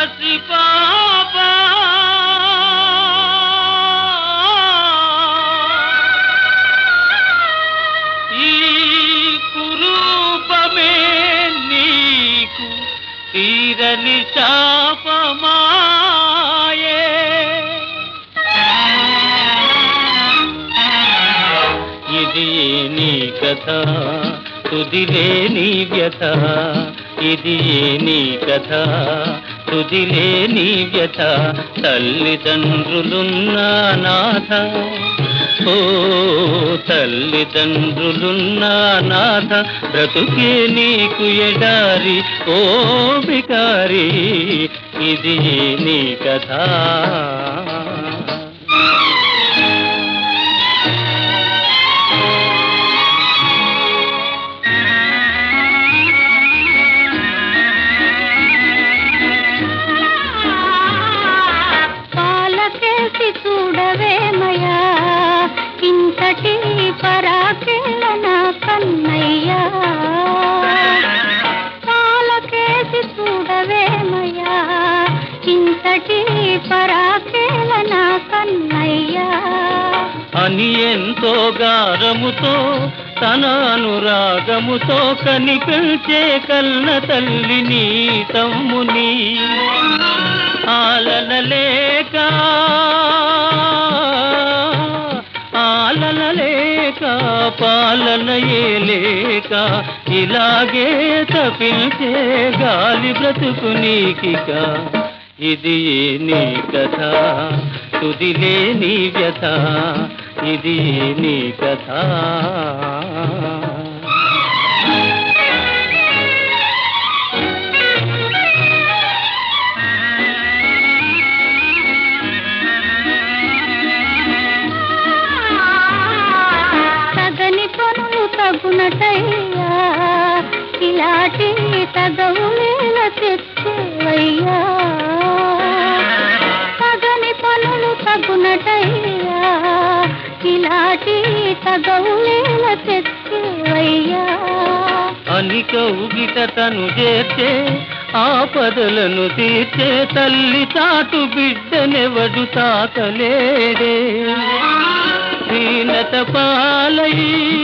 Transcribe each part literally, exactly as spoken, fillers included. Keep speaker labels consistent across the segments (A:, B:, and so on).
A: పసిపాప ఈ కురూపమే నీకు తీరని శాపమాయే ఇది నీ కథ తుదిలే నీ వ్యథ ఇది నీ కథ తుదిలే నీ వ్యథ తల్లిదండ్రులున్నా నాథ ఓ తల్లిదండ్రులున్నా నాథ బ్రతుకే నీకు ఎడారి ఓ బికారి ఇది నీ కథ
B: చూడవేమయ్యా ఇంతటి పరాకేళ నా కన్నయ్యా పాలకేసి చూడవేమయ్యా ఇంతటి పరాకేళ నా కన్నయ్యా
A: అని ఎంతో గారముతో తన అనురాగముతో కనిపించే కన్న తల్లిని తమ్ముని ఆలనలేక ఆలనలేక పాలనయేలేక ఇలాగే తప్పించే గాలి బ్రతుకు నీకిక ఇది నీ కథ తుదిలే నీ వ్యథ ఇది నీ కథ
B: తగునటయ్యా ఇలాంటి తగవులేల తెచ్చేవయ్యా తగని పనులు తగునటయ్యా ఇలాంటి తగవులేల తెచ్చేవయ్యా
A: అని కౌగిట తను చేర్చే ఆపదలను తీర్చే తల్లి తాటు బిడ్డనెవడు తాకలేడే హీనత పాలై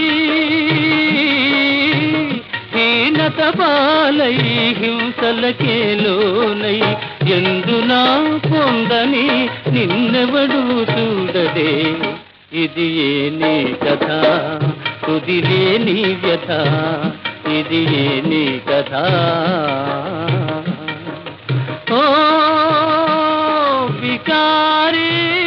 A: హీనత పాలై హింసలకే లోనై ఎందునా పొందని నిన్నెవడు చూడదే ఇది నీ కథ తుదిలే నీ వ్యథ ఇది నీ కథ ఓ బికారి